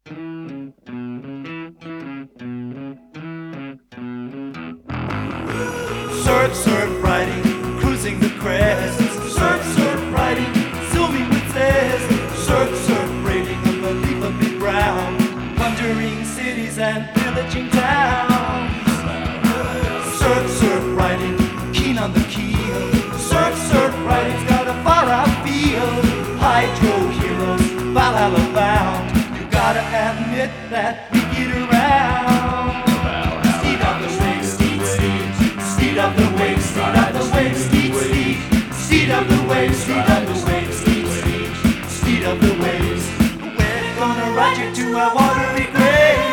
Surf, surf riding, cruising the crest. Surf, surf riding, zooming with zest. Surf, surf raiding, unbelievably brown, plundering cities and pillaging towns. Surf, surf riding, keen on the keel. Surf, surf riding's got a far out feel. Hydro heroes, Valhalla bound. You gotta admit that we get around. Steed of the waves, steed, steed. Steed of the waves, steed of the waves, steed, steed. Steed of the waves, steed of the waves, steed, steed. Steed of the waves. We're gonna ride you to our watery grave.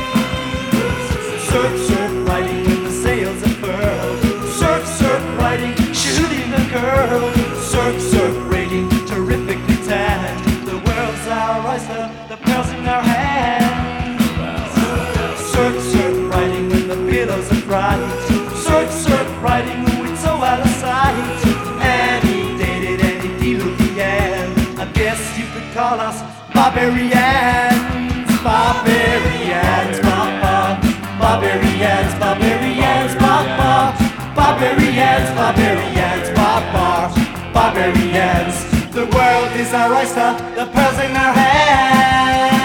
Surf, surf riding when the sails are furled. Surf, surf riding, shooting the girl. Surf, surf raiding, terrifically tanned. The world's our oyster, the pearls in our hands. Surf, surf riding when the billows are bright. Surf, surf riding when we're so out of sight. Annie dated Annie Diluvian. I guess you could call us barbarians. Barbarians, ba-ba. Barbarians, barbarians, ba-ba. Barbarians, barbarians, ba-ba. Barbarians. The world is our oyster, the pearls in our hands.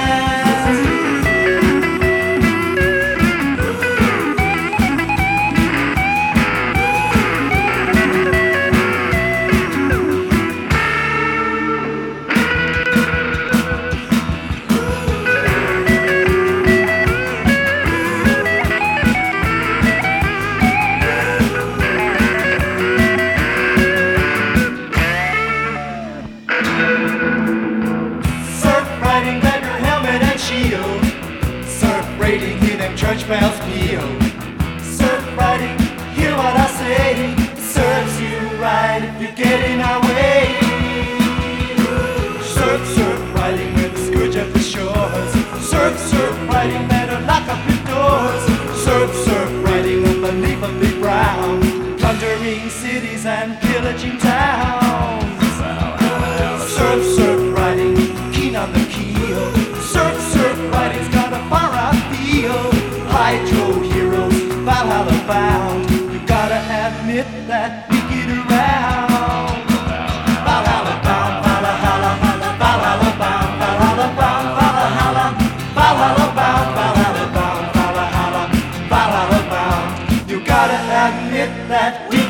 Surf raiding, hear them church bells peal. Surf riding, hear what I say. Serves you right if you get in our way. Surf, surf riding, we're the scourge of the shores. Surf, surf riding, better lock up your doors. Surf, surf riding, unbelievably brown, plundering cities and pillaging towns. Surf, surf riding, keen on the keel. Surf, surf riding's got a far out feel. Hydro heroes, Valhalla bound. You gotta admit that we get around. Valhalla bound, Valhalla, Valhalla bound, Valhalla bound, Valhalla, Valhalla bound, Valhalla bound, Valhalla, Valhalla bound. You gotta admit that we